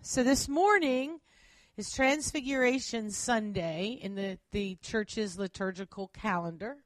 So this morning is Transfiguration Sunday in the church's liturgical calendar.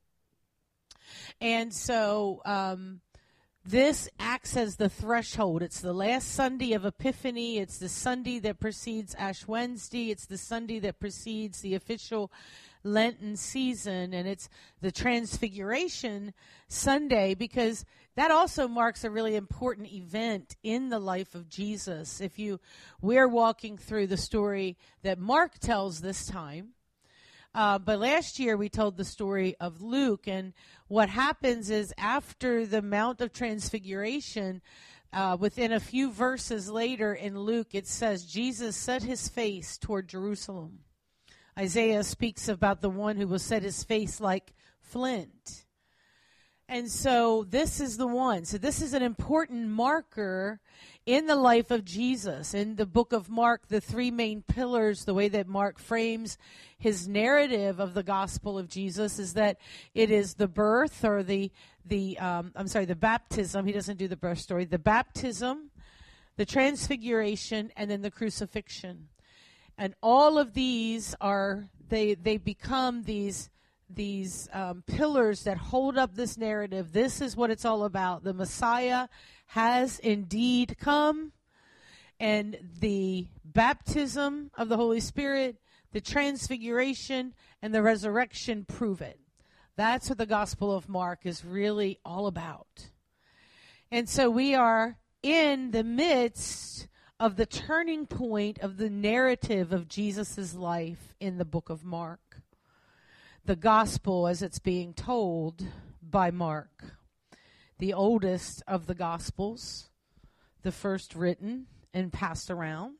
And so this acts as the threshold. It's the last Sunday of Epiphany. It's the Sunday that precedes Ash Wednesday. It's the Sunday that precedes the official Lenten season. And it's the Transfiguration Sunday because that also marks a really important event in the life of Jesus. We're walking through the story that Mark tells this time. But last year we told the story of Luke, and what happens is after the Mount of Transfiguration, within a few verses later in Luke, it says Jesus set his face toward Jerusalem. Isaiah speaks about the one who will set his face like flint. And so this is the one. So this is an important marker in the life of Jesus. In the book of Mark, the three main pillars, the way that Mark frames his narrative of the gospel of Jesus is that it is the birth or the baptism. He doesn't do the birth story. The baptism, the transfiguration, and then the crucifixion. And all of these they become these pillars that hold up this narrative. This is what it's all about. The Messiah has indeed come, and the baptism of the Holy Spirit, the transfiguration, and the resurrection prove it. That's what the Gospel of Mark is really all about. And so we are in the midst of the turning point of the narrative of Jesus' life in the book of Mark. The gospel as it's being told by Mark, the oldest of the gospels, the first written and passed around.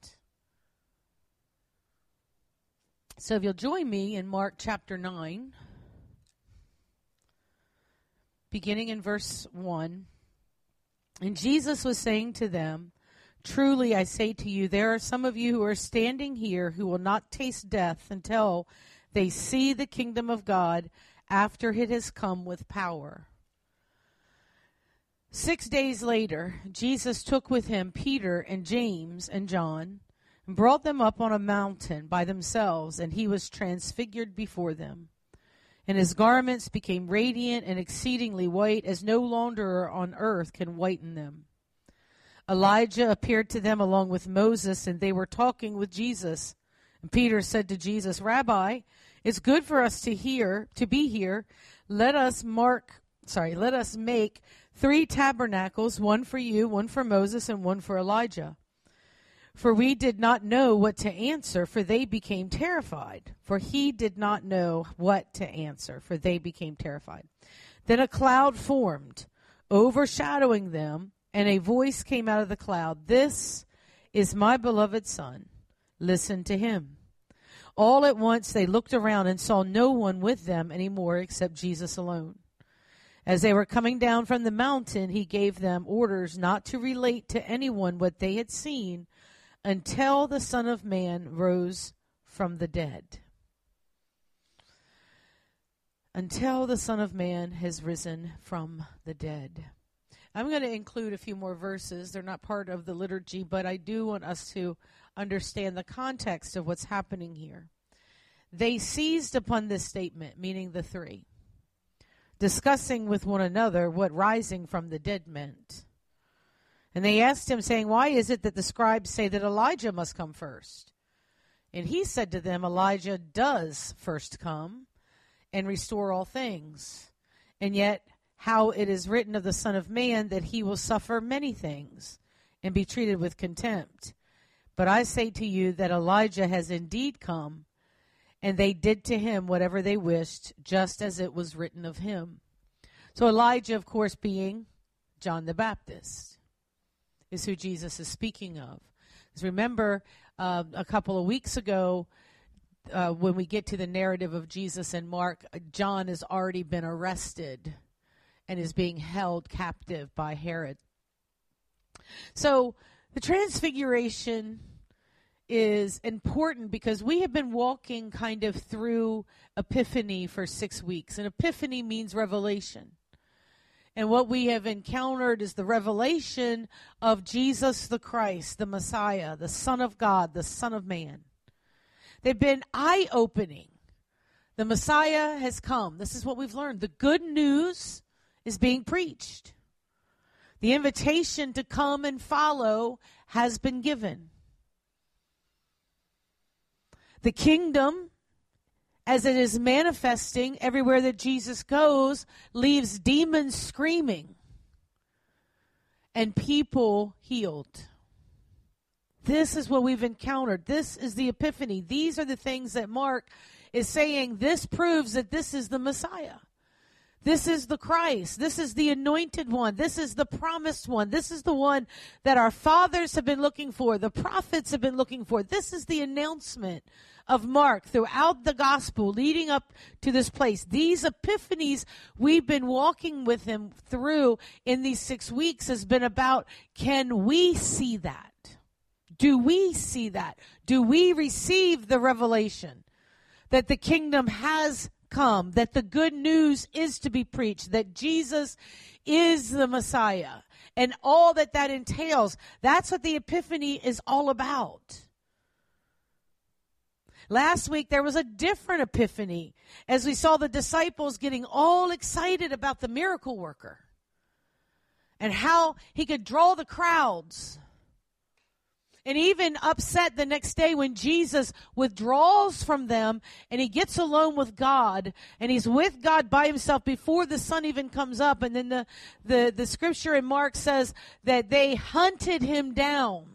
So if you'll join me in Mark chapter 9, beginning in verse 1. And Jesus was saying to them, "Truly I say to you, there are some of you who are standing here who will not taste death until they see the kingdom of God after it has come with power." 6 days later, Jesus took with him Peter and James and John and brought them up on a mountain by themselves, and he was transfigured before them. And his garments became radiant and exceedingly white, as no launderer on earth can whiten them. Elijah appeared to them along with Moses, and they were talking with Jesus. And Peter said to Jesus, "Rabbi, it's good for us to be here. Let us make 3 tabernacles, one for you, one for Moses, and one for Elijah." For we did not know what to answer, for they became terrified. Then a cloud formed, overshadowing them, and a voice came out of the cloud, "This is my beloved Son. Listen to him." All at once they looked around and saw no one with them anymore except Jesus alone. As they were coming down from the mountain, he gave them orders not to relate to anyone what they had seen until the Son of Man rose from the dead. Until the Son of Man has risen from the dead. I'm going to include a few more verses. They're not part of the liturgy, but I do want us to understand the context of what's happening here. They seized upon this statement, meaning the three, discussing with one another what rising from the dead meant. And they asked him, saying, "Why is it that the scribes say that Elijah must come first?" And he said to them, "Elijah does first come and restore all things. And yet how it is written of the Son of Man that he will suffer many things and be treated with contempt. But I say to you that Elijah has indeed come, and they did to him whatever they wished, just as it was written of him." So Elijah, of course, being John the Baptist, is who Jesus is speaking of. Because remember, a couple of weeks ago, when we get to the narrative of Jesus and Mark, John has already been arrested and is being held captive by Herod. So the transfiguration is important because we have been walking kind of through Epiphany for 6 weeks. And Epiphany means revelation. And what we have encountered is the revelation of Jesus the Christ, the Messiah, the Son of God, the Son of Man. They've been eye-opening. The Messiah has come. This is what we've learned. The good news is being preached. The invitation to come and follow has been given. The kingdom, as it is manifesting everywhere that Jesus goes, leaves demons screaming and people healed. This is what we've encountered. This is the epiphany. These are the things that Mark is saying. This proves that this is the Messiah. This is the Christ. This is the anointed one. This is the promised one. This is the one that our fathers have been looking for. The prophets have been looking for. This is the announcement of Mark throughout the gospel leading up to this place. These epiphanies we've been walking with him through in these 6 weeks has been about, can we see that? Do we see that? Do we receive the revelation that the kingdom has come, that the good news is to be preached, that Jesus is the Messiah, and all that that entails? That's what the Epiphany is all about. Last week, there was a different epiphany as we saw the disciples getting all excited about the miracle worker and how he could draw the crowds. And even upset the next day when Jesus withdraws from them and he gets alone with God, and he's with God by himself before the sun even comes up. And then the scripture in Mark says that they hunted him down.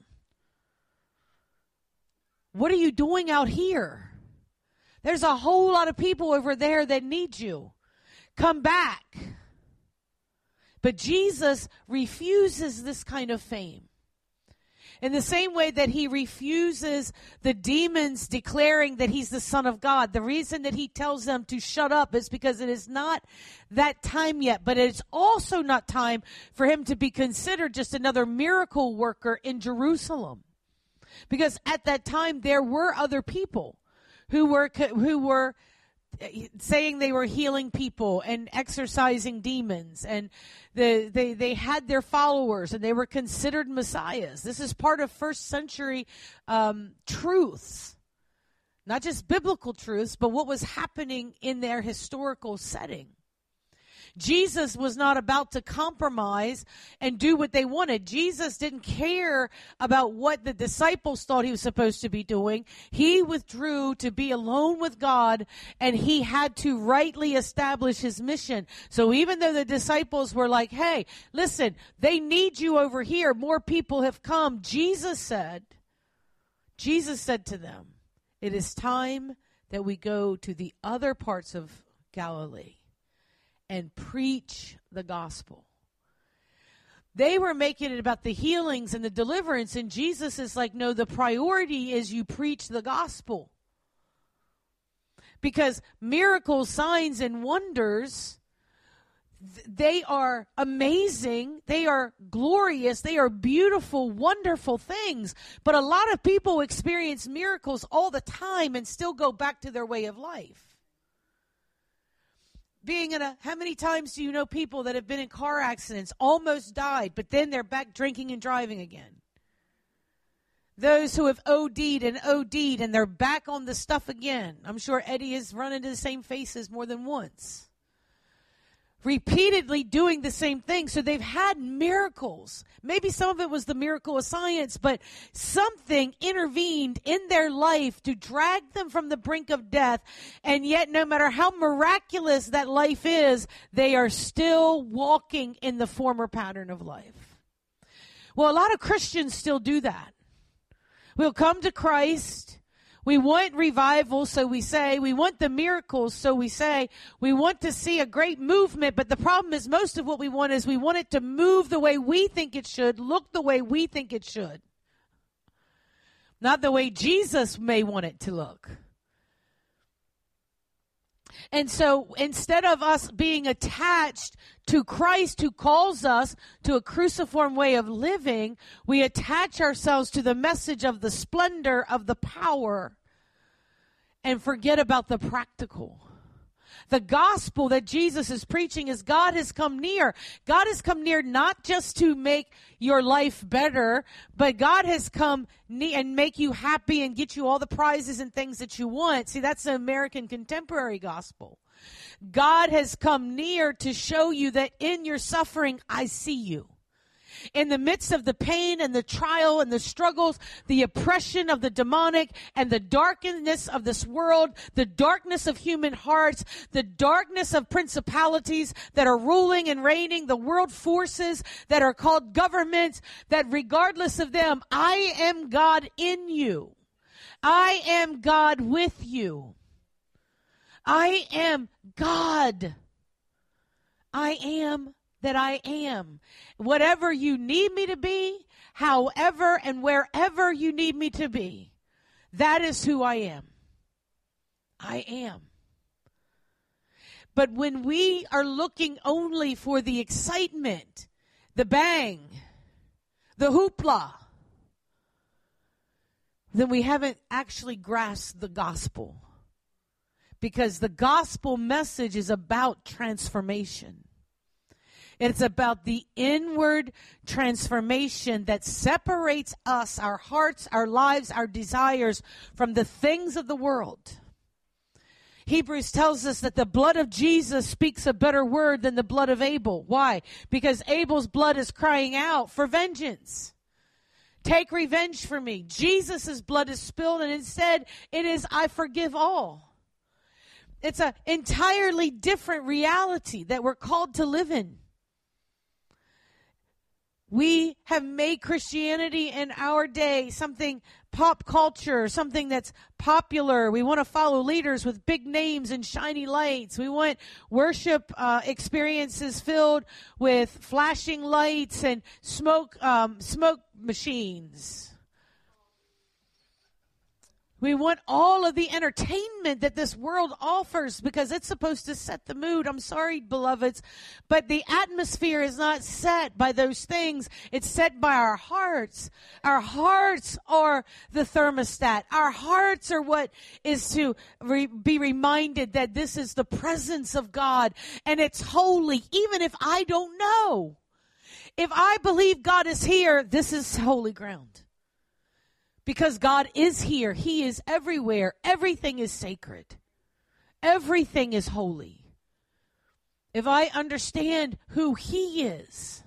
What are you doing out here? There's a whole lot of people over there that need you. Come back. But Jesus refuses this kind of fame. In the same way that he refuses the demons declaring that he's the Son of God. The reason that he tells them to shut up is because it is not that time yet. But it's also not time for him to be considered just another miracle worker in Jerusalem. Because at that time there were other people who were saying they were healing people and exorcising demons, and they had their followers and they were considered messiahs. This is part of first century truths, not just biblical truths, but what was happening in their historical setting. Jesus was not about to compromise and do what they wanted. Jesus didn't care about what the disciples thought he was supposed to be doing. He withdrew to be alone with God, and he had to rightly establish his mission. So even though the disciples were like, hey, listen, they need you over here. More people have come. Jesus said to them, it is time that we go to the other parts of Galilee and preach the gospel. They were making it about the healings and the deliverance, and Jesus is like, no, the priority is you preach the gospel. Because miracles, signs, and wonders, they are amazing, they are glorious, they are beautiful, wonderful things. But a lot of people experience miracles all the time and still go back to their way of life. How many times do you know people that have been in car accidents, almost died, but then they're back drinking and driving again? Those who have OD'd and they're back on the stuff again. I'm sure Eddie has run into the same faces more than once. Repeatedly doing the same thing. So they've had miracles. Maybe some of it was the miracle of science, but something intervened in their life to drag them from the brink of death. And yet, no matter how miraculous that life is, they are still walking in the former pattern of life. Well, a lot of Christians still do that. We'll come to Christ. We want revival, so we say. We want the miracles, so we say. We want to see a great movement, but the problem is most of what we want is we want it to move the way we think it should, look the way we think it should. Not the way Jesus may want it to look. And so instead of us being attached to Christ who calls us to a cruciform way of living, we attach ourselves to the message of the splendor of the power and forget about the practical. The gospel that Jesus is preaching is God has come near. God has come near not just to make your life better, but God has come near and make you happy and get you all the prizes and things that you want. See, that's the American contemporary gospel. God has come near to show you that in your suffering, I see you. In the midst of the pain and the trial and the struggles, the oppression of the demonic and the darkness of this world, the darkness of human hearts, the darkness of principalities that are ruling and reigning, the world forces that are called governments, that regardless of them, I am God in you. I am God with you. I am God. I am that I am. Whatever you need me to be, however and wherever you need me to be, that is who I am. I am. But when we are looking only for the excitement, the bang, the hoopla, then we haven't actually grasped the gospel. Because the gospel message is about transformation. It's about the inward transformation that separates us, our hearts, our lives, our desires from the things of the world. Hebrews tells us that the blood of Jesus speaks a better word than the blood of Abel. Why? Because Abel's blood is crying out for vengeance. Take revenge for me. Jesus' blood is spilled, and instead it is, I forgive all. It's an entirely different reality that we're called to live in. We have made Christianity in our day something pop culture, something that's popular. We want to follow leaders with big names and shiny lights. We want worship experiences filled with flashing lights and smoke machines. We want all of the entertainment that this world offers because it's supposed to set the mood. I'm sorry, beloveds, but the atmosphere is not set by those things. It's set by our hearts. Our hearts are the thermostat. Our hearts are what is to be reminded that this is the presence of God and it's holy, even if I don't know. If I believe God is here, this is holy ground. Because God is here. He is everywhere. Everything is sacred. Everything is holy. If I understand who He is,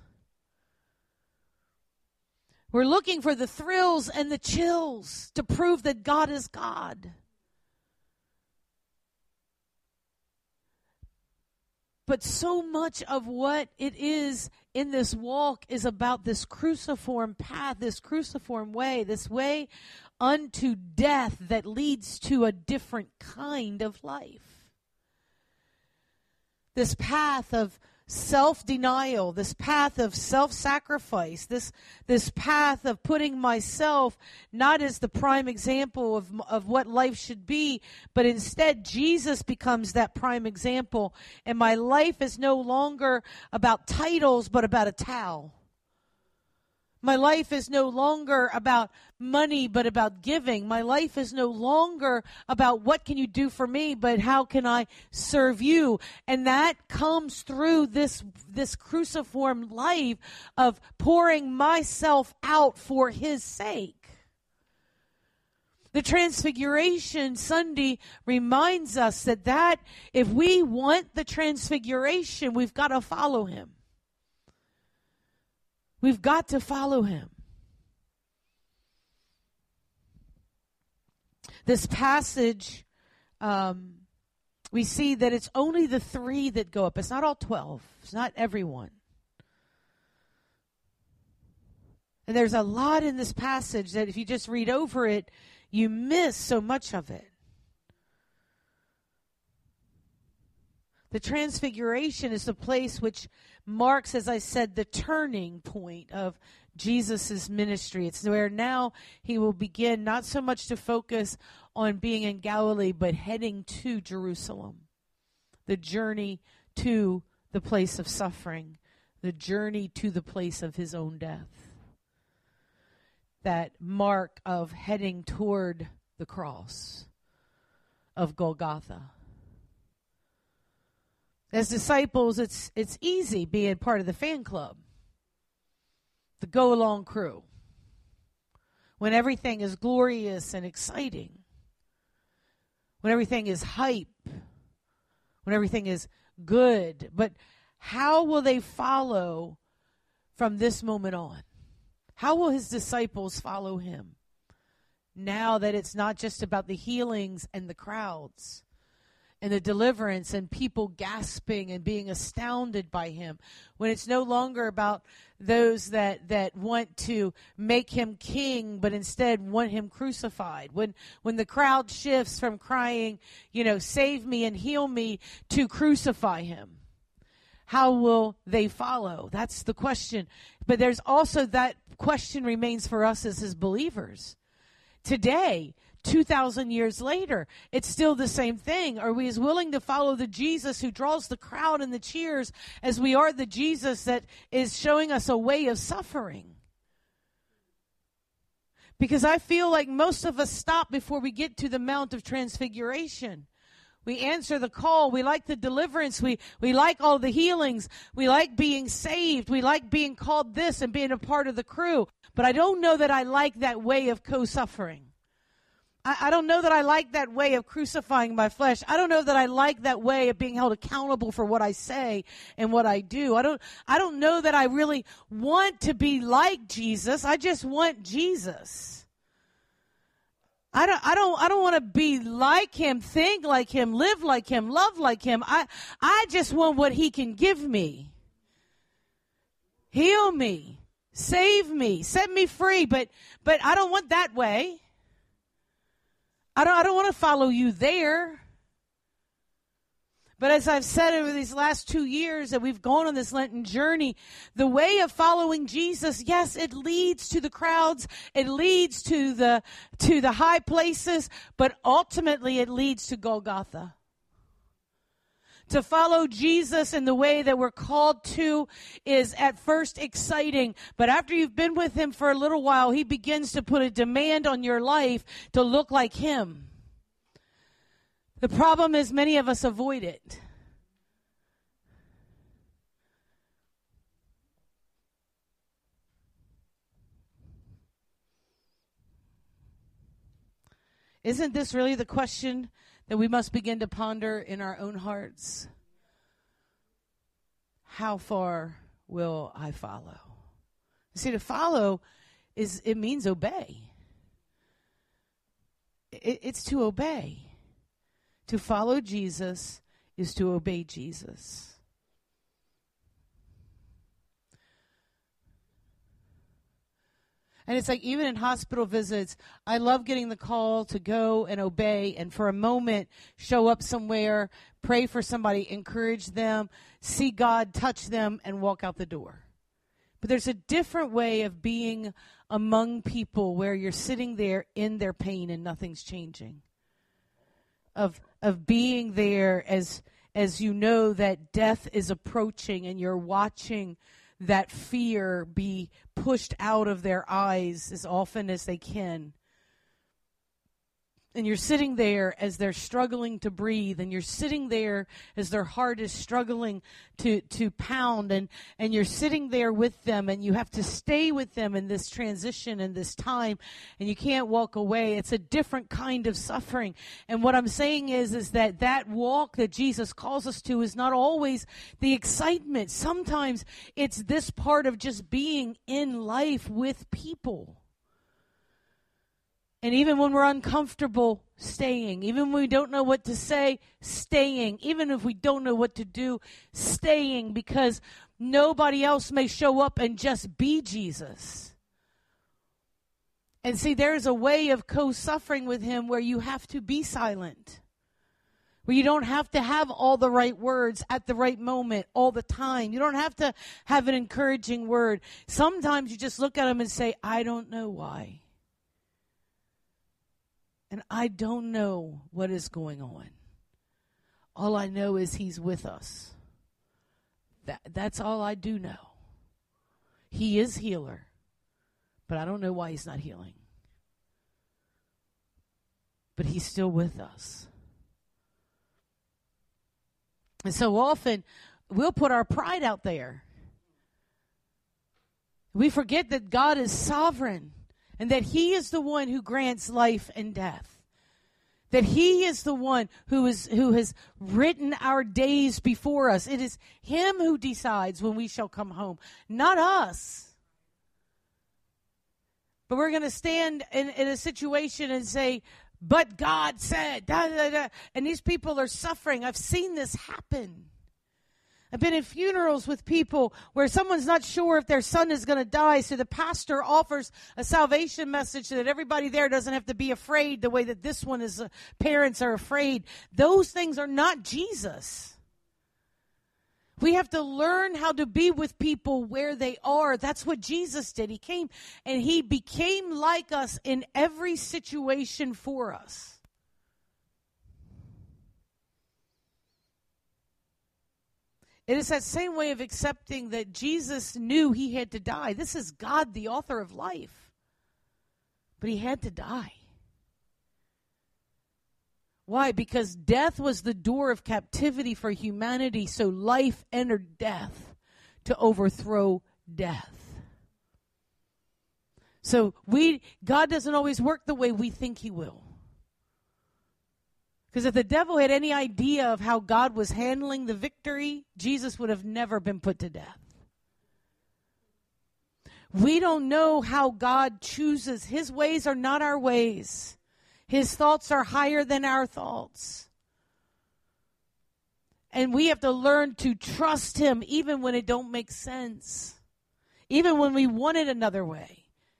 we're looking for the thrills and the chills to prove that God is God. But so much of what it is in this walk is about this cruciform path, this cruciform way, this way unto death that leads to a different kind of life. This path of self-denial, this path of self-sacrifice, this path of putting myself not as the prime example of what life should be, but instead Jesus becomes that prime example. And my life is no longer about titles, but about a towel. My life is no longer about money, but about giving. My life is no longer about what can you do for me, but how can I serve you? And that comes through this cruciform life of pouring myself out for His sake. The Transfiguration Sunday reminds us that if we want the transfiguration, we've got to follow Him. We've got to follow Him. This passage, we see that it's only the 3 that go up. It's not all 12. It's not everyone. And there's a lot in this passage that if you just read over it, you miss so much of it. The Transfiguration is the place which marks, as I said, the turning point of Jesus' ministry. It's where now He will begin not so much to focus on being in Galilee, but heading to Jerusalem. The journey to the place of suffering. The journey to the place of His own death. That mark of heading toward the cross of Golgotha. As disciples, it's easy being part of the fan club, the go-along crew, when everything is glorious and exciting, when everything is hype, when everything is good. But how will they follow from this moment on? How will his disciples follow him now that it's not just about the healings and the crowds and the deliverance and people gasping and being astounded by him, when it's no longer about those that want to make him king but instead want him crucified, when the crowd shifts from crying, save me and heal me, to crucify him? How will they follow? That's the question. But there's also that question remains for us as his believers. Today, 2,000 years later, it's still the same thing. Are we as willing to follow the Jesus who draws the crowd and the cheers as we are the Jesus that is showing us a way of suffering? Because I feel like most of us stop before we get to the Mount of Transfiguration. We answer the call. We like the deliverance. We like all the healings. We like being saved. We like being called this and being a part of the crew. But I don't know that I like that way of co-suffering. I don't know that I like that way of crucifying my flesh. I don't know that I like that way of being held accountable for what I say and what I do. I don't know that I really want to be like Jesus. I just want Jesus. I don't want to be like him, think like him, live like him, love like him. I just want what he can give me. Heal me, save me, set me free, but I don't want that way. I don't want to follow you there. But as I've said over these last 2 years that we've gone on this Lenten journey, the way of following Jesus, yes, it leads to the crowds, it leads to the high places, but ultimately it leads to Golgotha. To follow Jesus in the way that we're called to is at first exciting, but after you've been with him for a little while, he begins to put a demand on your life to look like him. The problem is many of us avoid it. Isn't this really the question that we must begin to ponder in our own hearts? How far will I follow? You see, to follow it means obey. It's to obey. To follow Jesus is to obey Jesus. And it's like even in hospital visits, I love getting the call to go and obey and for a moment show up somewhere, pray for somebody, encourage them, see God touch them, and walk out the door. But there's a different way of being among people where you're sitting there in their pain and nothing's changing. Of being there as you know that death is approaching and you're watching that fear be pushed out of their eyes as often as they can. And you're sitting there as they're struggling to breathe, and you're sitting there as their heart is struggling to pound, and you're sitting there with them, and you have to stay with them in this transition and this time, and you can't walk away. It's a different kind of suffering. And what I'm saying is that walk that Jesus calls us to is not always the excitement. Sometimes it's this part of just being in life with people. And even when we're uncomfortable, staying. Even when we don't know what to say, staying. Even if we don't know what to do, staying. Because nobody else may show up and just be Jesus. And see, there's a way of co-suffering with him where you have to be silent. Where you don't have to have all the right words at the right moment all the time. You don't have to have an encouraging word. Sometimes you just look at him and say, I don't know why. And I don't know what is going on. All I know is he's with us. That's all I do know. He is healer, but I don't know why he's not healing. But he's still with us. And so often, we'll put our pride out there. We forget that God is sovereign and that He is the one who grants life and death. That He is the one who has written our days before us. It is Him who decides when we shall come home, not us. But we're going to stand in a situation and say, but God said, da, da, da. And these people are suffering. I've seen this happen. I've been in funerals with people where someone's not sure if their son is going to die, so the pastor offers a salvation message so that everybody there doesn't have to be afraid the way that this one is. Parents are afraid. Those things are not Jesus. We have to learn how to be with people where they are. That's what Jesus did. He came and He became like us in every situation for us. It is that same way of accepting that Jesus knew He had to die. This is God, the author of life. But He had to die. Why? Because death was the door of captivity for humanity, so life entered death to overthrow death. So God doesn't always work the way we think He will. Because if the devil had any idea of how God was handling the victory, Jesus would have never been put to death. We don't know how God chooses. His ways are not our ways. His thoughts are higher than our thoughts. And we have to learn to trust Him even when it don't make sense. Even when we want it another way.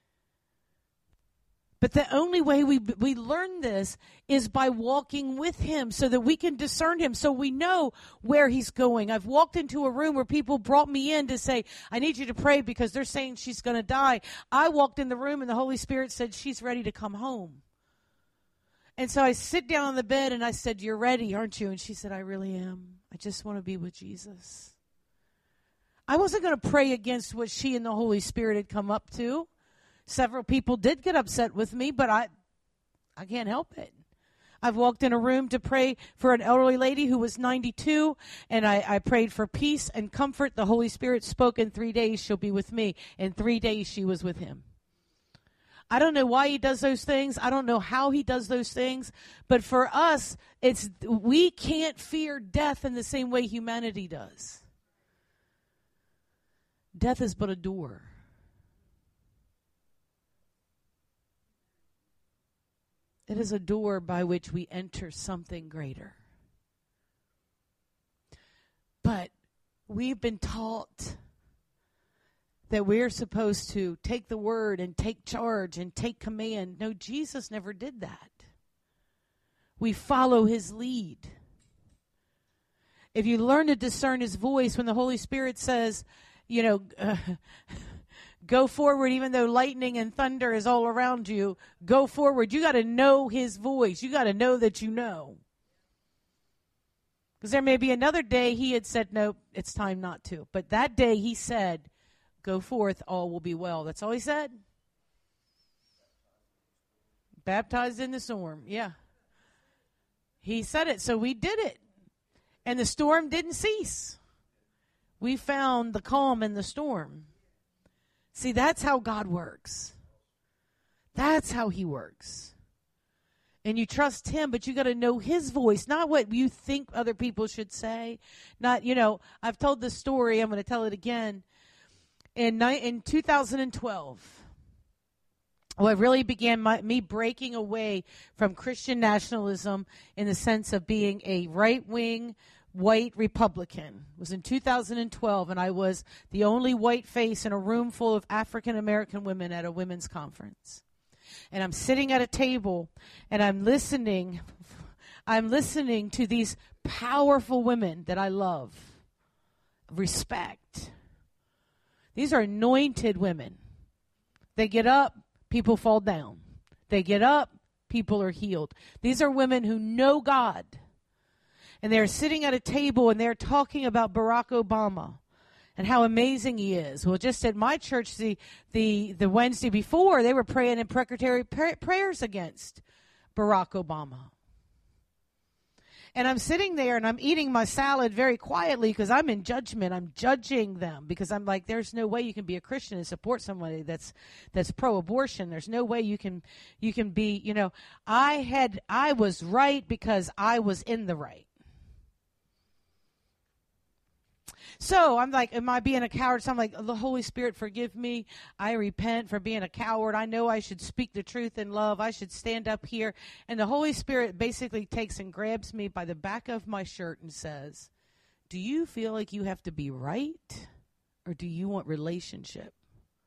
But the only way we learn this is by walking with Him so that we can discern Him, so we know where He's going. I've walked into a room where people brought me in to say, I need you to pray because they're saying she's going to die. I walked in the room and the Holy Spirit said, she's ready to come home. And so I sit down on the bed and I said, you're ready, aren't you? And she said, I really am. I just want to be with Jesus. I wasn't going to pray against what she and the Holy Spirit had come up to. Several people did get upset with me, but I can't help it. I've walked in a room to pray for an elderly lady who was 92, and I prayed for peace and comfort. The Holy Spirit spoke, in 3 days she'll be with me. In 3 days she was with Him. I don't know why He does those things. I don't know how He does those things. But for us, we can't fear death in the same way humanity does. Death is but a door. It is a door by which we enter something greater. But we've been taught that we're supposed to take the word and take charge and take command. No, Jesus never did that. We follow His lead. If you learn to discern His voice, when the Holy Spirit says, go forward, even though lightning and thunder is all around you. Go forward. You got to know His voice. You got to know that you know. Because there may be another day He had said, nope, it's time not to. But that day He said, go forth, all will be well. That's all He said. Baptized in the storm. Yeah. He said it, so we did it. And the storm didn't cease. We found the calm in the storm. See, that's how God works. That's how He works. And you trust Him, but you got to know His voice, not what you think other people should say. Not, I've told this story. I'm going to tell it again. In 2012, it really began me breaking away from Christian nationalism in the sense of being a right-wing white Republican. It was in 2012, and I was the only white face in a room full of African American women at a women's conference. And I'm sitting at a table, and I'm listening to these powerful women that I love, respect. These are anointed women. They get up, people fall down. They get up, people are healed. These are women who know God. And they're sitting at a table and they're talking about Barack Obama and how amazing he is. Well, just at my church the Wednesday before, they were praying imprecatory prayers against Barack Obama. And I'm sitting there and I'm eating my salad very quietly because I'm in judgment. I'm judging them because I'm like, there's no way you can be a Christian and support somebody that's pro-abortion. There's no way you can be, I was right because I was in the right. So I'm like, am I being a coward? So I'm like, the Holy Spirit, forgive me. I repent for being a coward. I know I should speak the truth in love. I should stand up here. And the Holy Spirit basically takes and grabs me by the back of my shirt and says, do you feel like you have to be right? Or do you want relationship?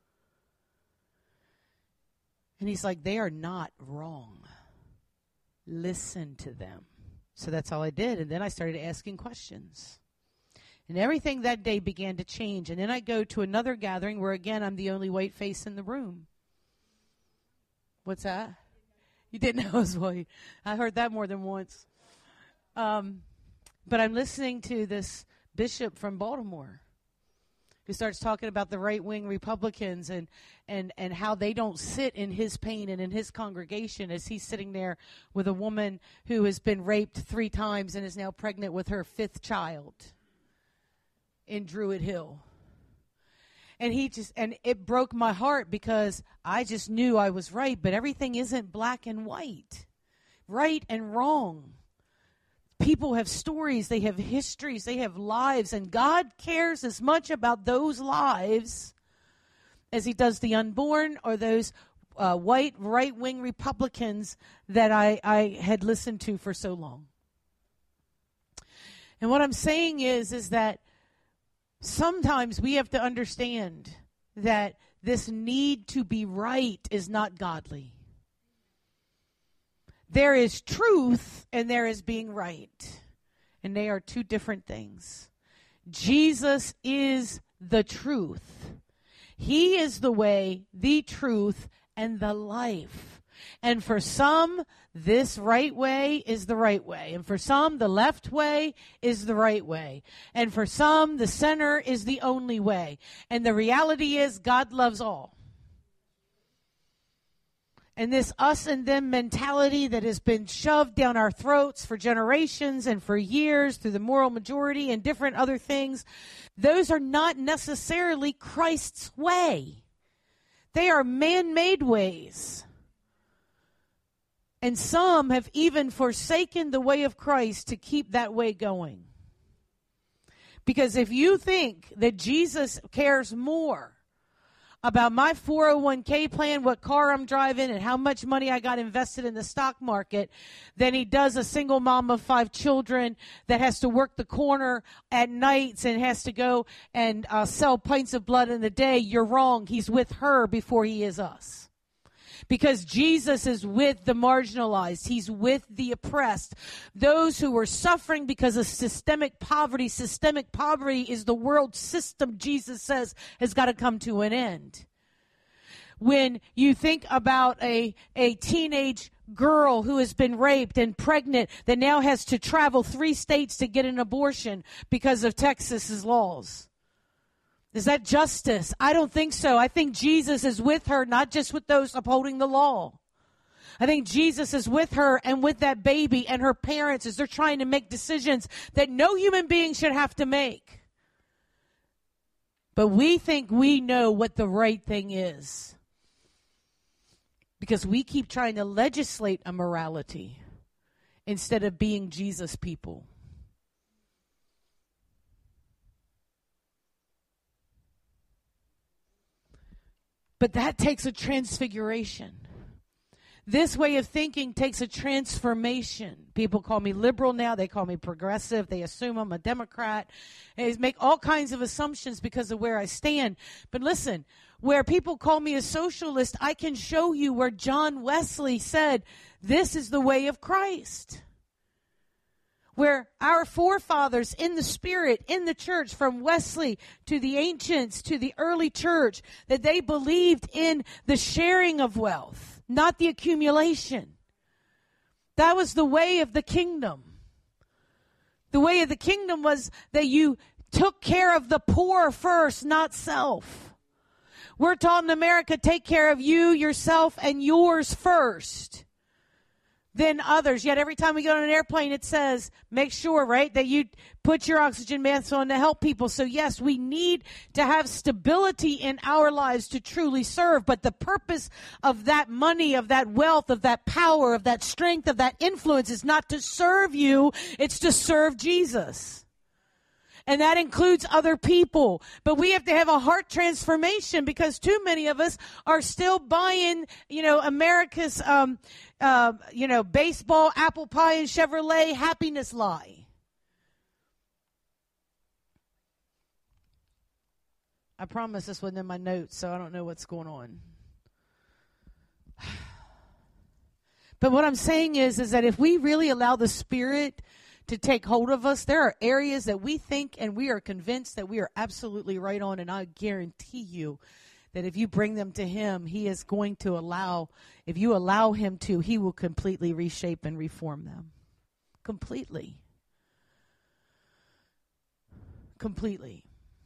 And he's like, they are not wrong. Listen to them. So that's all I did. And then I started asking questions. And everything that day began to change. And then I go to another gathering where, again, I'm the only white face in the room. What's that? You didn't know I was white. I heard that more than once. But I'm listening to this bishop from Baltimore who starts talking about the right-wing Republicans and how they don't sit in his pain and in his congregation as he's sitting there with a woman who has been raped 3 times and is now pregnant with her 5th child in Druid Hill. And it broke my heart because I just knew I was right, but everything isn't black and white, right and wrong. People have stories, they have histories, they have lives, and God cares as much about those lives as he does the unborn or those white right-wing Republicans that I had listened to for so long. And what I'm saying is that sometimes we have to understand that this need to be right is not godly. There is truth and there is being right. And they are 2 different things. Jesus is the truth. He is the way, the truth, and the life. And for some, this right way is the right way. And for some, the left way is the right way. And for some, the center is the only way. And the reality is God loves all. And this us and them mentality that has been shoved down our throats for generations and for years through the moral majority and different other things, those are not necessarily Christ's way. They are man-made ways. And some have even forsaken the way of Christ to keep that way going. Because if you think that Jesus cares more about my 401k plan, what car I'm driving, and how much money I got invested in the stock market than he does a single mom of 5 children that has to work the corner at nights and has to go and sell pints of blood in the day, you're wrong. He's with her before he is us. Because Jesus is with the marginalized. He's with the oppressed. Those who are suffering because of systemic poverty. Systemic poverty is the world system, Jesus says, has got to come to an end. When you think about a teenage girl who has been raped and pregnant that now has to travel 3 states to get an abortion because of Texas's laws. Is that justice? I don't think so. I think Jesus is with her, not just with those upholding the law. I think Jesus is with her and with that baby and her parents as they're trying to make decisions that no human being should have to make. But we think we know what the right thing is because we keep trying to legislate a morality instead of being Jesus people. But that takes a transfiguration. This way of thinking takes a transformation. People call me liberal now. They call me progressive. They assume I'm a Democrat. They make all kinds of assumptions because of where I stand. But listen, where people call me a socialist, I can show you where John Wesley said, this is the way of Christ. Where our forefathers in the Spirit, in the church, from Wesley to the ancients to the early church, that they believed in the sharing of wealth, not the accumulation. That was the way of the kingdom. The way of the kingdom was that you took care of the poor first, not self. We're taught in America, take care of you, yourself, and yours first. than others. Yet every time we go on an airplane, it says, make sure, right, that you put your oxygen mask on to help people. So yes, we need to have stability in our lives to truly serve. But the purpose of that money, of that wealth, of that power, of that strength, of that influence is not to serve you. It's to serve Jesus. And that includes other people. But we have to have a heart transformation because too many of us are still buying, America's, baseball, apple pie, and Chevrolet happiness lie. I promise this wasn't in my notes, so I don't know what's going on. But what I'm saying is that if we really allow the Spirit to take hold of us, there are areas that we think and we are convinced that we are absolutely right on, and I guarantee you that if you bring them to Him, He is going to if you allow Him to, He will completely reshape and reform them. Completely. Completely.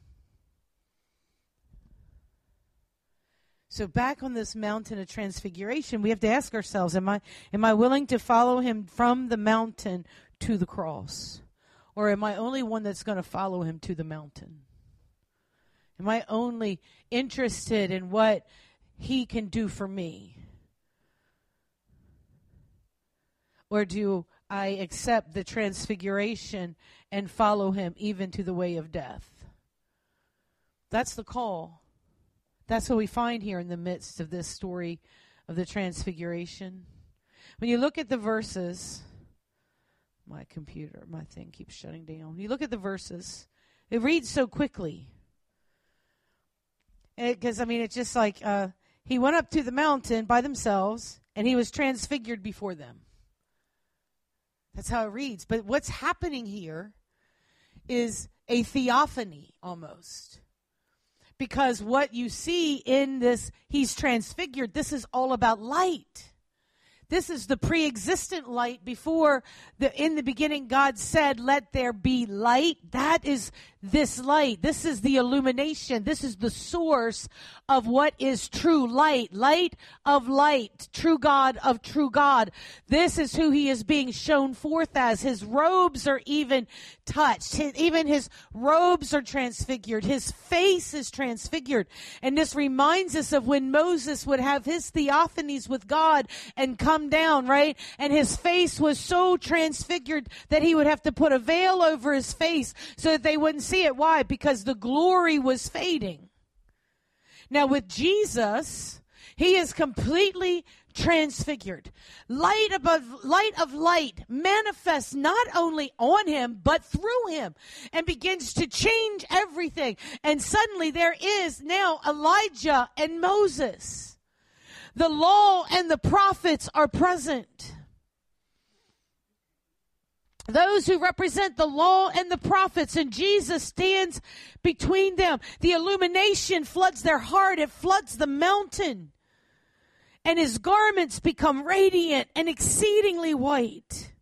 So back on this mountain of transfiguration, we have to ask ourselves, am I willing to follow Him from the mountain to the cross? Or am I only one that's going to follow Him to the mountain? Am I only interested in what He can do for me? Or do I accept the transfiguration and follow Him even to the way of death? That's the call. That's what we find here in the midst of this story of the transfiguration. When you look at the verses, my thing keeps shutting down. You look at the verses, it reads so quickly. Because, it's just like He went up to the mountain by themselves and He was transfigured before them. That's how it reads. But what's happening here is a theophany almost. Because what you see in this, He's transfigured, this is all about light. This is the pre-existent light before in the beginning God said, let there be light. That is this light. This is the illumination. This is the source of what is true light. Light of light. True God of true God. This is who He is being shown forth as. His robes are even touched. Even His robes are transfigured. His face is transfigured. And this reminds us of when Moses would have his theophanies with God and come down, right? And his face was so transfigured that he would have to put a veil over his face so that they wouldn't see it. Why? Because the glory was fading. Now with Jesus, He is completely transfigured. Light of light manifests not only on Him, but through Him and begins to change everything. And suddenly there is now Elijah and Moses. The law and the prophets are present. Those who represent the law and the prophets, and Jesus stands between them. The illumination floods their heart. It floods the mountain. And His garments become radiant and exceedingly white.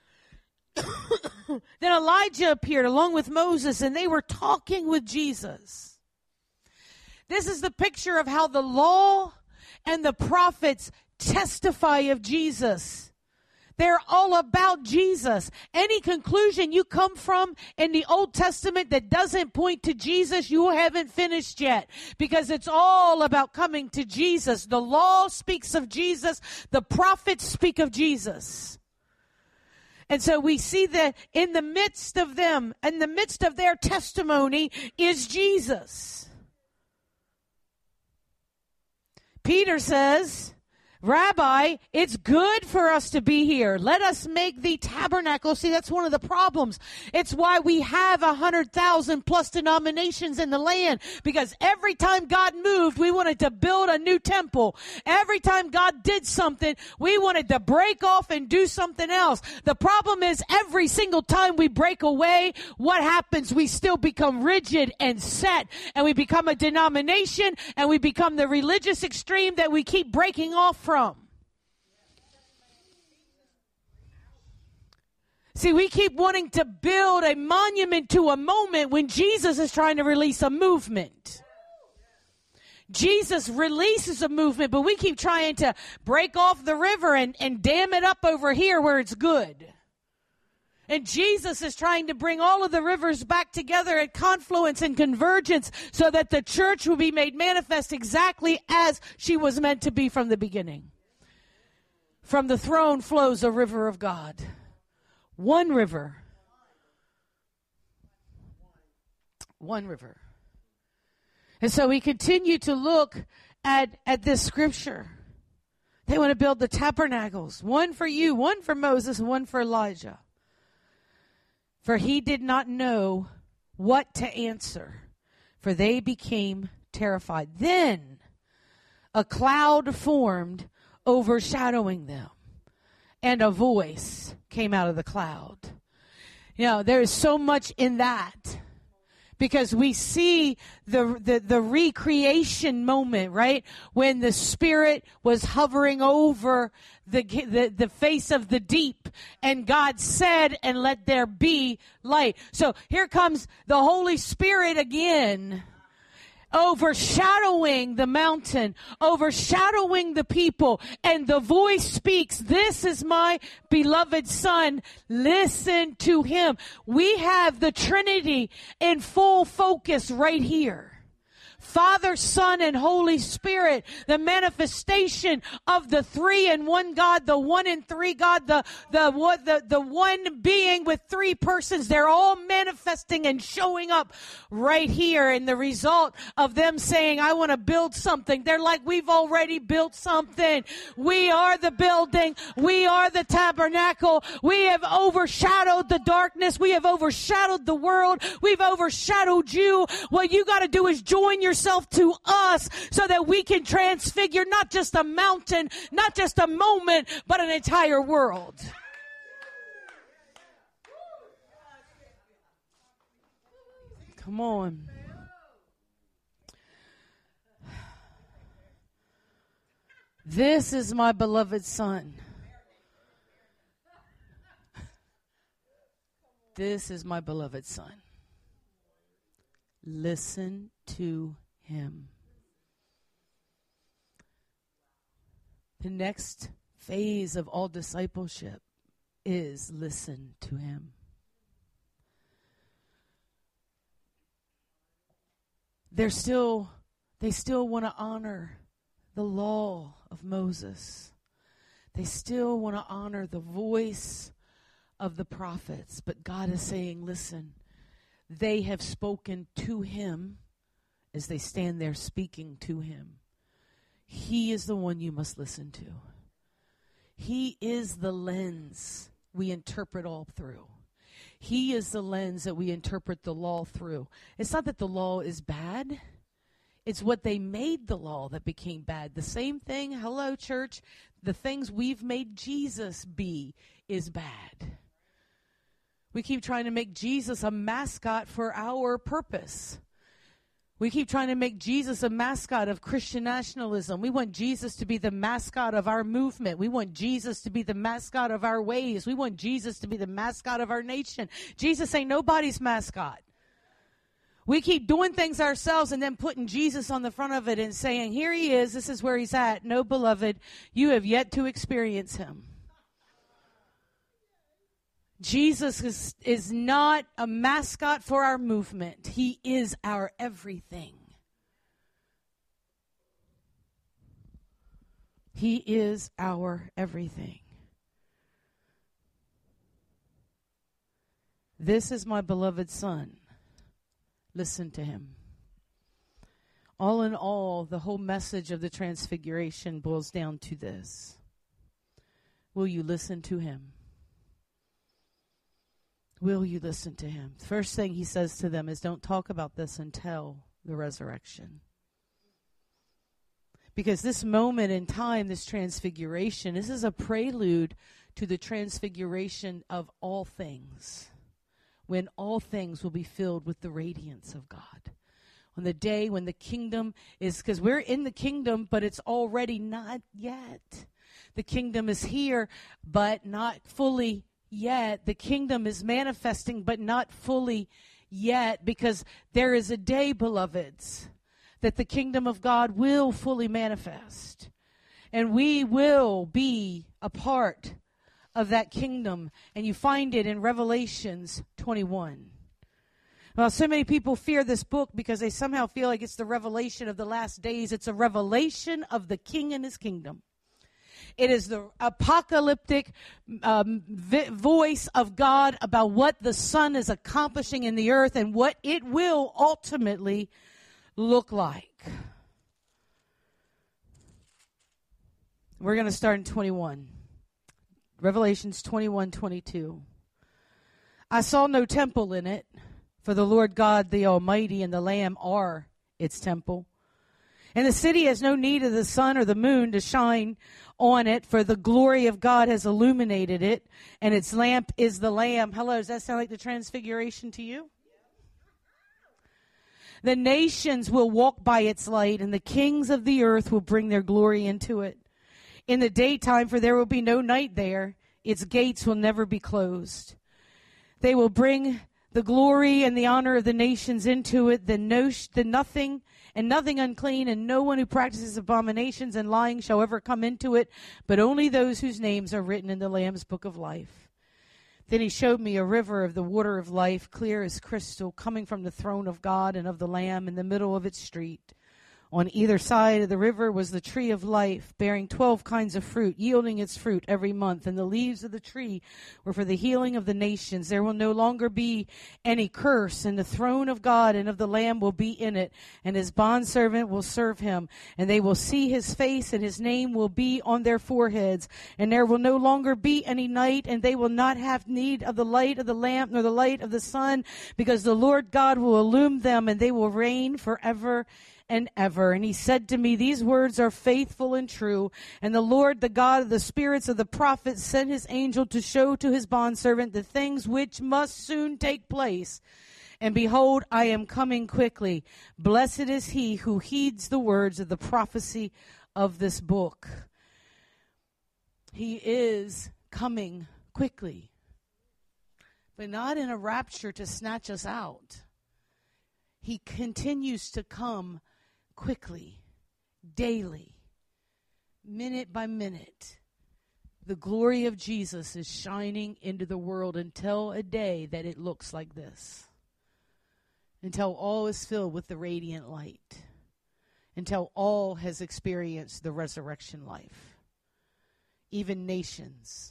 Then Elijah appeared along with Moses, and they were talking with Jesus. This is the picture of how the law and the prophets testify of Jesus. They're all about Jesus. Any conclusion you come from in the Old Testament that doesn't point to Jesus, you haven't finished yet. Because it's all about coming to Jesus. The law speaks of Jesus. The prophets speak of Jesus. And so we see that in the midst of them, in the midst of their testimony, is Jesus. Peter says, Rabbi, it's good for us to be here. Let us make the tabernacle. See, that's one of the problems. It's why we have 100,000 plus denominations in the land. Because every time God moved, we wanted to build a new temple. Every time God did something, we wanted to break off and do something else. The problem is every single time we break away, what happens? We still become rigid and set. And we become a denomination, and we become the religious extreme that we keep breaking off from. See, we keep wanting to build a monument to a moment when Jesus is trying to release a movement. Jesus releases a movement, but we keep trying to break off the river and dam it up over here where it's good. And Jesus is trying to bring all of the rivers back together at confluence and convergence so that the church will be made manifest exactly as she was meant to be from the beginning. From the throne flows a river of God. One river. One river. And so we continue to look at this scripture. They want to build the tabernacles. One for you, one for Moses, one for Elijah. For he did not know what to answer, for they became terrified. Then a cloud formed, overshadowing them, and a voice came out of the cloud. You know, there is so much in that, because we see the recreation moment, right? When the Spirit was hovering over the face of the deep, and God said, and let there be light. So here comes the Holy Spirit again, overshadowing the mountain, overshadowing the people, and the voice speaks, "This is my beloved Son, listen to him." We have the Trinity in full focus right here. Father, Son, and Holy Spirit, the manifestation of the three and one God, the one and three God, the one being with three persons. They're all manifesting and showing up right here. And the result of them saying, "I want to build something," they're like, "We've already built something. We are the building. We are the tabernacle. We have overshadowed the darkness. We have overshadowed the world. We've overshadowed you. What you got to do is join yourself to us so that we can transfigure not just a mountain, not just a moment, but an entire world." Come on. This is my beloved Son. This is my beloved Son. Listen to him. The next phase of all discipleship is listen to him. They still want to honor the law of Moses. They still want to honor the voice of the prophets. But God is saying, listen, they have spoken to him as they stand there speaking to him. He is the one you must listen to. He is the lens we interpret all through. He is the lens that we interpret the law through. It's not that the law is bad. It's what they made the law that became bad. The same thing, hello, church, the things we've made Jesus be is bad. We keep trying to make Jesus a mascot for our purpose. We keep trying to make Jesus a mascot of Christian nationalism. We want Jesus to be the mascot of our movement. We want Jesus to be the mascot of our ways. We want Jesus to be the mascot of our nation. Jesus ain't nobody's mascot. We keep doing things ourselves and then putting Jesus on the front of it and saying, "Here he is. This is where he's at." No, beloved, you have yet to experience him. Jesus is not a mascot for our movement. He is our everything. He is our everything. This is my beloved Son. Listen to him. All in all, the whole message of the Transfiguration boils down to this. Will you listen to him? Will you listen to him? The first thing he says to them is, don't talk about this until the resurrection. Because this moment in time, this transfiguration, this is a prelude to the transfiguration of all things, when all things will be filled with the radiance of God. On the day when the kingdom is, because we're in the kingdom, but it's already not yet. The kingdom is here, but not fully yet. The kingdom is manifesting, but not fully yet, because there is a day, beloveds, that the kingdom of God will fully manifest. And we will be a part of that kingdom. And you find it in Revelations 21. Well, so many people fear this book because they somehow feel like it's the revelation of the last days. It's a revelation of the King and his kingdom. It is the apocalyptic voice of God about what the Son is accomplishing in the earth and what it will ultimately look like. We're going to start in 21. Revelations 21:22. I saw no temple in it, for the Lord God, the Almighty, and the Lamb are its temple. And the city has no need of the sun or the moon to shine on it, for the glory of God has illuminated it, and its lamp is the Lamb. Hello, does that sound like the Transfiguration to you? The nations will walk by its light, and the kings of the earth will bring their glory into it. In the daytime, for there will be no night there, its gates will never be closed. They will bring the glory and the honor of the nations into it, the nothing unclean, and no one who practices abominations and lying shall ever come into it, but only those whose names are written in the Lamb's book of life. Then he showed me a river of the water of life, clear as crystal, coming from the throne of God and of the Lamb in the middle of its street. On either side of the river was the tree of life, bearing 12 kinds of fruit, yielding its fruit every month. And the leaves of the tree were for the healing of the nations. There will no longer be any curse, and the throne of God and of the Lamb will be in it, and his bondservant will serve him. And they will see his face, and his name will be on their foreheads. And there will no longer be any night, and they will not have need of the light of the lamp nor the light of the sun, because the Lord God will illumine them, and they will reign forever and ever. And he said to me, these words are faithful and true. And the Lord, the God of the spirits of the prophets, sent his angel to show to his bondservant the things which must soon take place. And behold, I am coming quickly. Blessed is he who heeds the words of the prophecy of this book. He is coming quickly, but not in a rapture to snatch us out. He continues to come quickly, daily, minute by minute. The glory of Jesus is shining into the world until a day that it looks like this. Until all is filled with the radiant light. Until all has experienced the resurrection life. Even nations.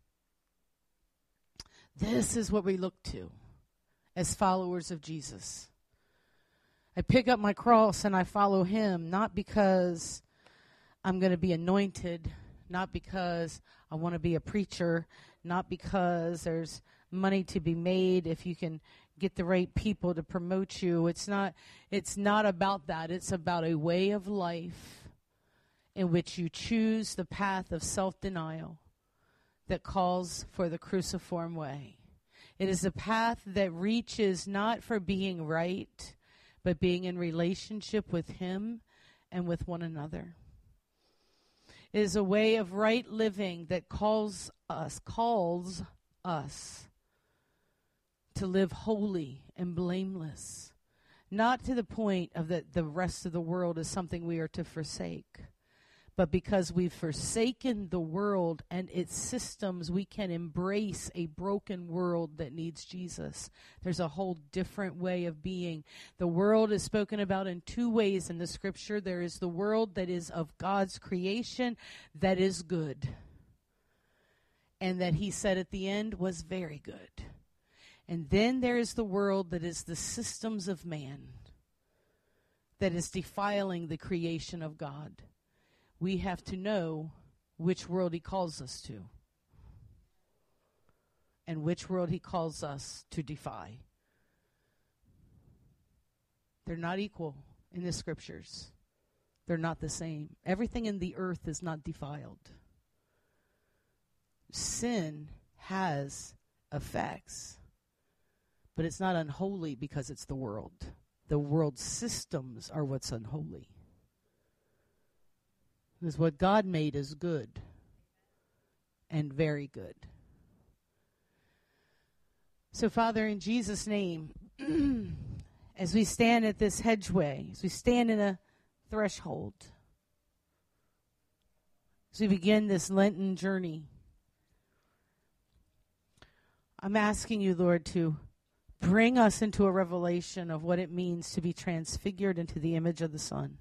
This is what we look to as followers of Jesus. I pick up my cross and I follow him, not because I'm going to be anointed, not because I want to be a preacher, not because there's money to be made if you can get the right people to promote you. It's not about that. It's about a way of life in which you choose the path of self-denial that calls for the cruciform way. It is a path that reaches not for being right, but being in relationship with him and with one another. It is a way of right living that calls us to live holy and blameless, not to the point of that the rest of the world is something we are to forsake, but because we've forsaken the world and its systems, we can embrace a broken world that needs Jesus. There's a whole different way of being. The world is spoken about in two ways in the scripture. There is the world that is of God's creation that is good, and that he said at the end was very good. And then there is the world that is the systems of man, that is defiling the creation of God. We have to know which world he calls us to and which world he calls us to defy. They're not equal in the scriptures. They're not the same. Everything in the earth is not defiled. Sin has effects, but it's not unholy because it's the world. The world's systems are what's unholy. Because what God made is good and very good. So, Father, in Jesus' name, as we stand at this hedgeway, as we stand in threshold. As we begin this Lenten journey, I'm asking you, Lord, to bring us into a revelation of what it means to be transfigured into the image of the Son.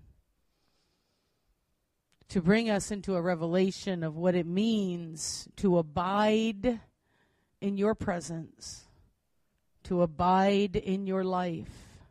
To bring us into a revelation of what it means to abide in your presence, to abide in your life.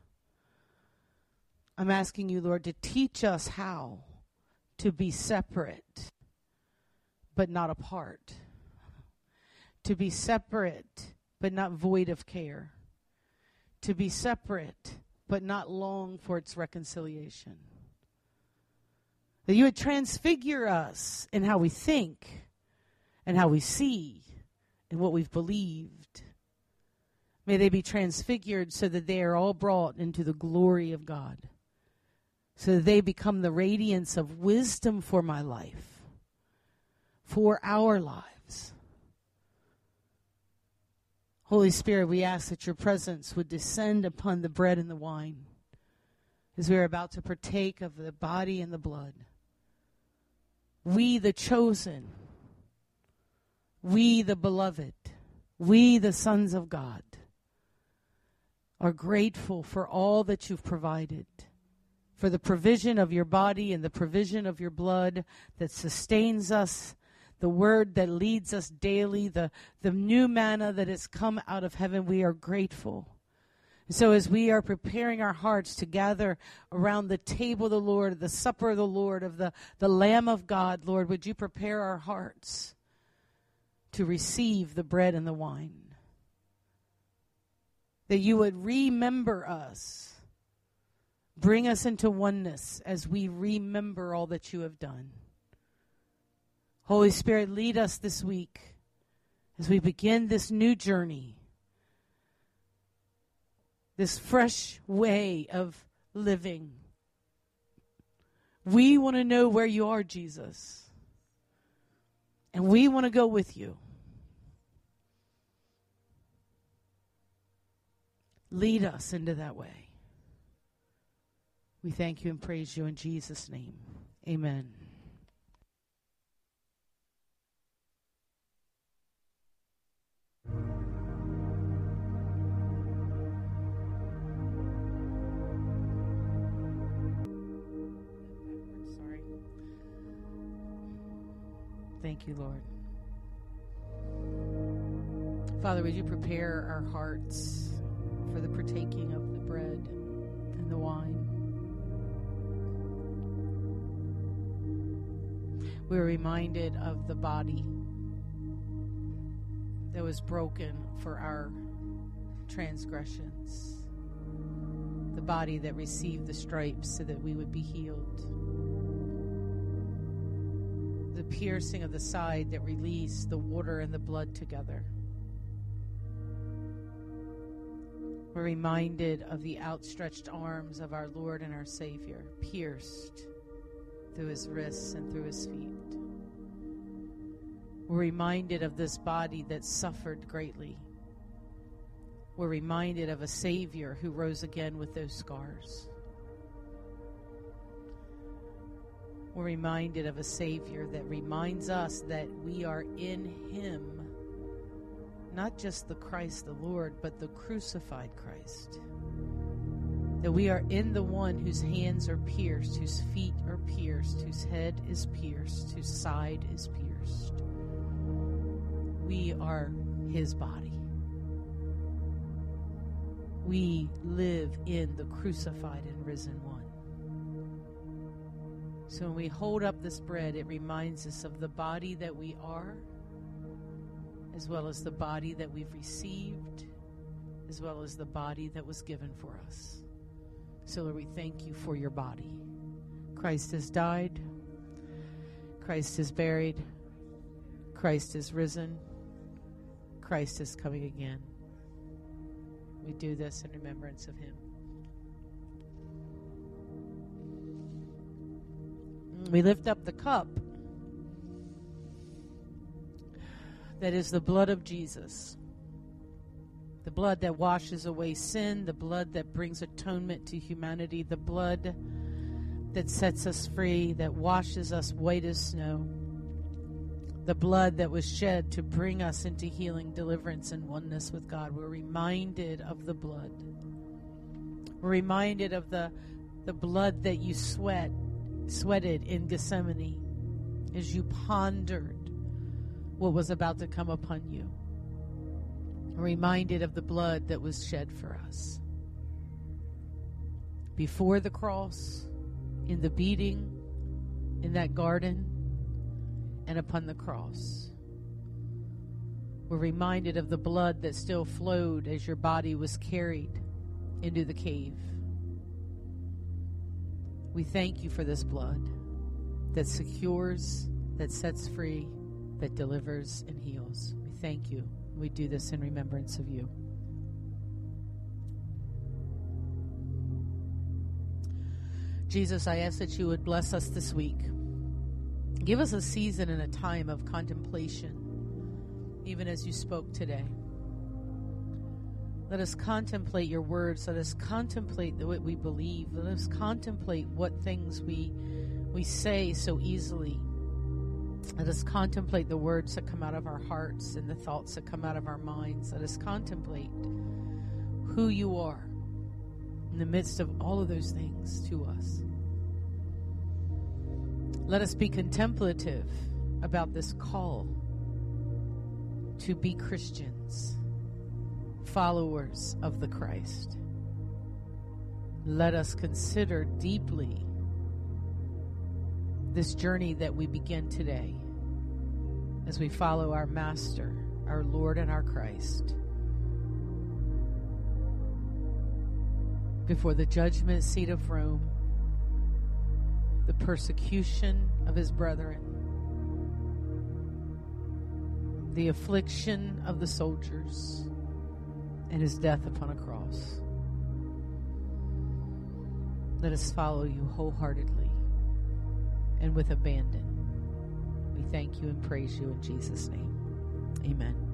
I'm asking you, Lord, to teach us how to be separate, but not apart. To be separate, but not void of care. To be separate, but not long for its reconciliation. That you would transfigure us in how we think and how we see and what we've believed. May they be transfigured so that they are all brought into the glory of God. So that they become the radiance of wisdom for my life, for our lives. Holy Spirit, we ask that your presence would descend upon the bread and the wine as we are about to partake of the body and the blood. We, the chosen, we, the beloved, we, the sons of God, are grateful for all that you've provided, for the provision of your body and the provision of your blood that sustains us, the word that leads us daily, the new manna that has come out of heaven. We are grateful. So as we are preparing our hearts to gather around the table of the Lord, the supper of the Lord, of the Lamb of God, Lord, would you prepare our hearts to receive the bread and the wine? That you would remember us, bring us into oneness as we remember all that you have done. Holy Spirit, lead us this week as we begin this new journey, this fresh way of living. We want to know where you are, Jesus. And we want to go with you. Lead us into that way. We thank you and praise you in Jesus' name. Amen. Thank you, Lord. Father, would you prepare our hearts for the partaking of the bread and the wine? We're reminded of the body that was broken for our transgressions, the body that received the stripes so that we would be healed, the piercing of the side that released the water and the blood together. We're reminded of the outstretched arms of our Lord and our Savior, pierced through his wrists and through his feet. We're reminded of this body that suffered greatly. We're reminded of a Savior who rose again with those scars. We're reminded of a Savior that reminds us that we are in him, not just the Christ the Lord, but the crucified Christ. That we are in the one whose hands are pierced, whose feet are pierced, whose head is pierced, whose side is pierced. We are his body. We live in the crucified and risen one. So when we hold up this bread, it reminds us of the body that we are, as well as the body that we've received, as well as the body that was given for us. So Lord, we thank you for your body. Christ has died. Christ is buried. Christ is risen. Christ is coming again. We do this in remembrance of him. We lift up the cup that is the blood of Jesus. The blood that washes away sin, the blood that brings atonement to humanity, the blood that sets us free, that washes us white as snow. The blood that was shed to bring us into healing, deliverance, and oneness with God. We're reminded of the blood. We're reminded of the blood that you sweated in Gethsemane as you pondered what was about to come upon you. We're reminded of the blood that was shed for us. Before the cross, in the beating, in that garden, and upon the cross. We're reminded of the blood that still flowed as your body was carried into the cave. We thank you for this blood that secures, that sets free, that delivers and heals. We thank you. We do this in remembrance of you. Jesus, I ask that you would bless us this week. Give us a season and a time of contemplation, even as you spoke today. Let us contemplate your words. Let us contemplate what we believe. Let us contemplate what things we say so easily. Let us contemplate the words that come out of our hearts and the thoughts that come out of our minds. Let us contemplate who you are in the midst of all of those things to us. Let us be contemplative about this call to be Christians, followers of the Christ. Let us consider deeply this journey that we begin today as we follow our Master, our Lord and our Christ, before the judgment seat of Rome, the persecution of his brethren, the affliction of the soldiers, and his death upon a cross. Let us follow you wholeheartedly and with abandon. We thank you and praise you in Jesus' name. Amen.